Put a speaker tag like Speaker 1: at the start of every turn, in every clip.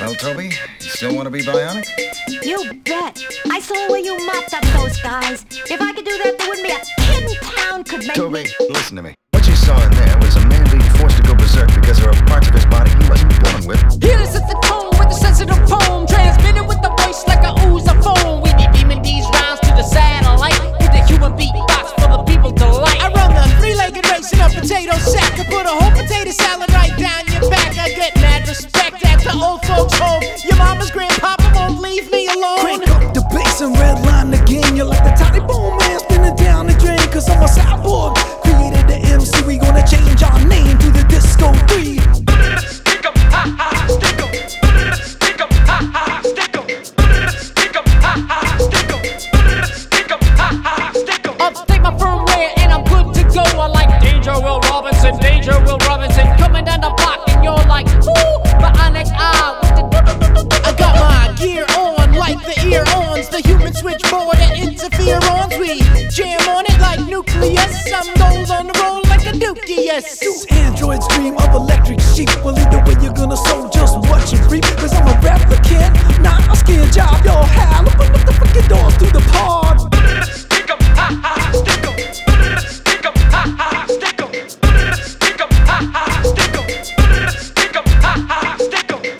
Speaker 1: Well, Toby, you still want to be bionic?
Speaker 2: You bet. I saw where you mopped up those guys. If I could do that, there wouldn't be a kid in town could make
Speaker 1: Toby,
Speaker 2: me...
Speaker 1: listen to me. What you saw in there was a man being forced to go berserk because there are parts of his body he wasn't born with.
Speaker 3: Here is the tone with a sensitive poem, transmitted with the voice like a ooze of foam. We be beaming these rounds to the satellite with the human beatbox for the people to like. I run the three-legged race in a potato sack and put a whole potato salad right down your back. I get mad respect at the old folks' home. Your mama's grandpapa won't leave me alone.
Speaker 4: Crank up the bass and redline again. You're like the tiny bone man spinning down the drain. Cause I'm a cyborg, created the MC. We gonna change our name to the Disco 3.
Speaker 5: Stick 'em, ha ha, stick 'em. Stick 'em, ha ha, stick 'em. Stick 'em, ha ha, stick 'em. Stick 'em, ha ha, stick 'em.
Speaker 3: Update my firmware and I'm good to go. I like Danger Will Robinson, Danger Will Robinson coming down the block and you're like, ooh, bionic eye with the I got my gear on like the ear-ons, the human switchboard and interferons. We jam on it like nucleus. I'm gold on the roll like a nucleus.
Speaker 4: Two androids dream of electric sheep. Well, either way you're gonna sow, just watch and reap. Cause I'm a replicant, not a skin job. Yo, Hal, open up the fucking doors through the pod.
Speaker 5: Stick 'em, ha ha, stick 'em. Stick 'em, ha ha, stick 'em. Stick 'em, ha ha, stick 'em. Stick 'em, ha ha, stick 'em.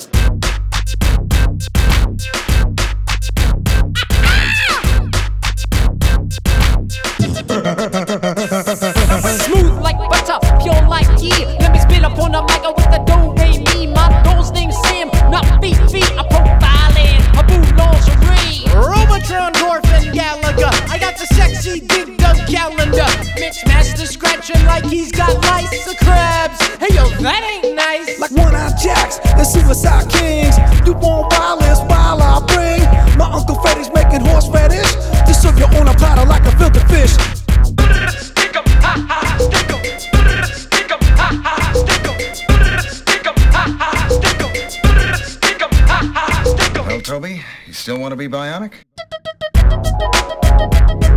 Speaker 3: Smooth like butter, pure like ghee. Let me spit up on the mic with the do-re-mi. My doll's name's Sam, not Fifi. I'm profiling a boulangerie. Robotron, Dorfin, Gallagher. I got the sexy Dig Dug calendar. Mitch Master scratching like he's got lice of crabs. Hey yo, that ain't nice.
Speaker 4: Like One-Eyed Jacks and Suicide Kings. You want wireless while I bring my Uncle Freddy's making horse radish to serve you on a platter like a filter fish.
Speaker 5: Stick 'em, ha ha, stick 'em. Stick 'em, ha ha, stick 'em. Stick 'em, ha ha, stick 'em. Stick 'em, ha ha, stick 'em.
Speaker 1: Well, Toby, you still want to be bionic?